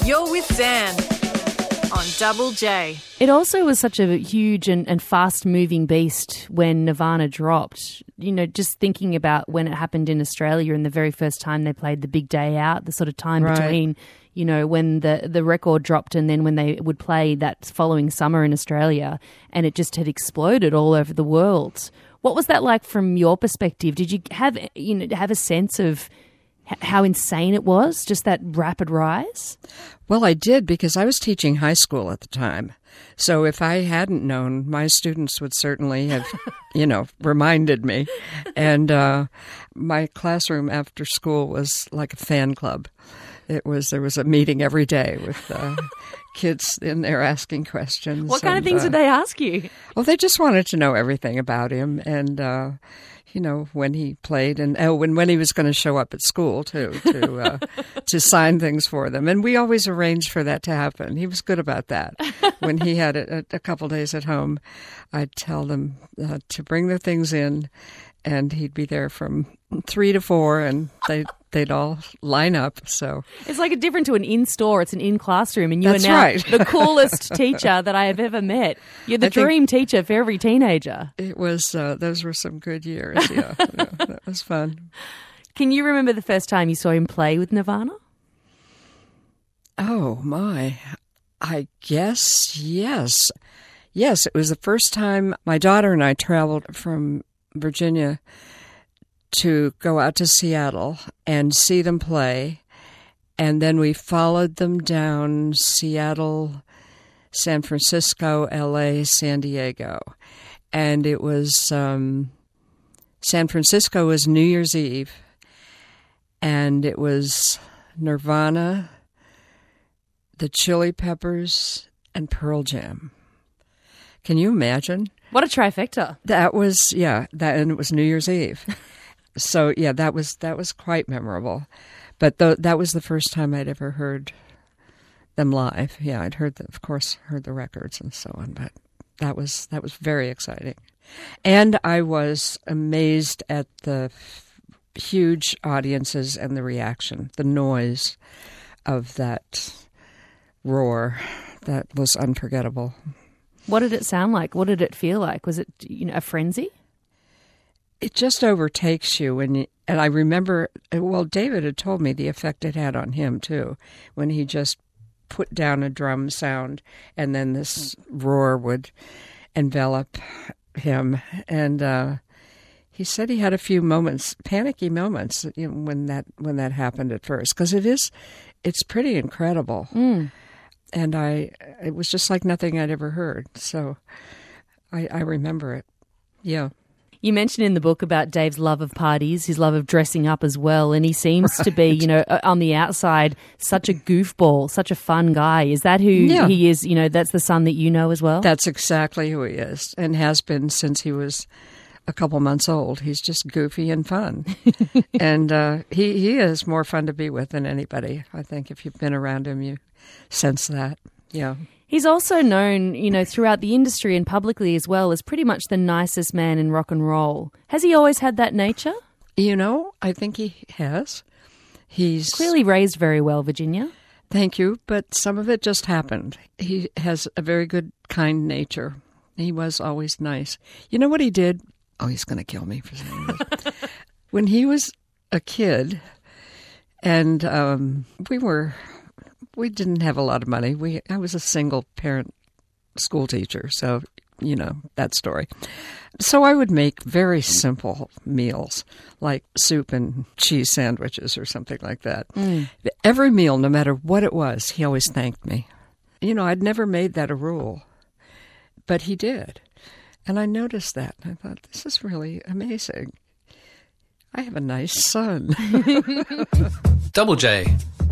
You're with Dan on Double J. It also was such a huge and fast-moving beast when Nirvana dropped. You know, just thinking about when it happened in Australia and the very first time they played The Big Day Out, the sort of time between, you know, when the record dropped and then when they would play that following summer in Australia, and it just had exploded all over the world. What was that like from your perspective? Did you have a sense of how insane it was, just that rapid rise? Well, I did, because I was teaching high school at the time. So if I hadn't known, my students would certainly have, reminded me. And my classroom after school was like a fan club. There was a meeting every day with kids in there asking questions. What kind of things did they ask you? Well, they just wanted to know everything about him and, when he played and when he was going to show up at school, too, to sign things for them. And we always arranged for that to happen. He was good about that. When he had a couple days at home, I'd tell them to bring their things in, and he'd be there from 3 to 4, and they'd all line up. So it's like different to an in-store. It's an in-classroom, and you That's are now right. the coolest teacher that I have ever met. You're the dream teacher for every teenager. It was. Those were some good years. Yeah, that was fun. Can you remember the first time you saw him play with Nirvana? Oh my! I guess yes. Yes, it was the first time my daughter and I traveled from Virginia to go out to Seattle and see them play. And then we followed them down Seattle, San Francisco, LA, San Diego. And it was San Francisco was New Year's Eve. And it was Nirvana, the Chili Peppers, and Pearl Jam. Can you imagine? What a trifecta. That was, and it was New Year's Eve. So, that was quite memorable. But that was the first time I'd ever heard them live. Yeah, I'd heard the records and so on, but that was very exciting. And I was amazed at the huge audiences and the reaction, the noise of that roar. That was unforgettable. What did it sound like? What did it feel like? Was it, a frenzy? It just overtakes you. And I remember, David had told me the effect it had on him, too, when he just put down a drum sound and then this roar would envelop him. And he said he had a few moments, panicky moments, when that happened at first, because it's pretty incredible. Mm. And it was just like nothing I'd ever heard. So I remember it. Yeah. You mentioned in the book about Dave's love of parties, his love of dressing up as well. And he seems to be, on the outside, such a goofball, such a fun guy. Is that who he is? That's the son that you know as well? That's exactly who he is, and has been since he was a couple months old. He's just goofy and fun. And he is more fun to be with than anybody. I think if you've been around him, you sense that. Yeah. He's also known, throughout the industry and publicly as well, as pretty much the nicest man in rock and roll. Has he always had that nature? I think he has. He's clearly raised very well, Virginia. Thank you, but some of it just happened. He has a very good, kind nature. He was always nice. You know what he did? Oh, he's going to kill me for saying this. When he was a kid, and we didn't have a lot of money. I was a single parent school teacher, so that story. So I would make very simple meals, like soup and cheese sandwiches or something like that. Mm. Every meal, no matter what it was, he always thanked me. I'd never made that a rule, but he did. And I noticed that, and I thought, this is really amazing. I have a nice son. Double J.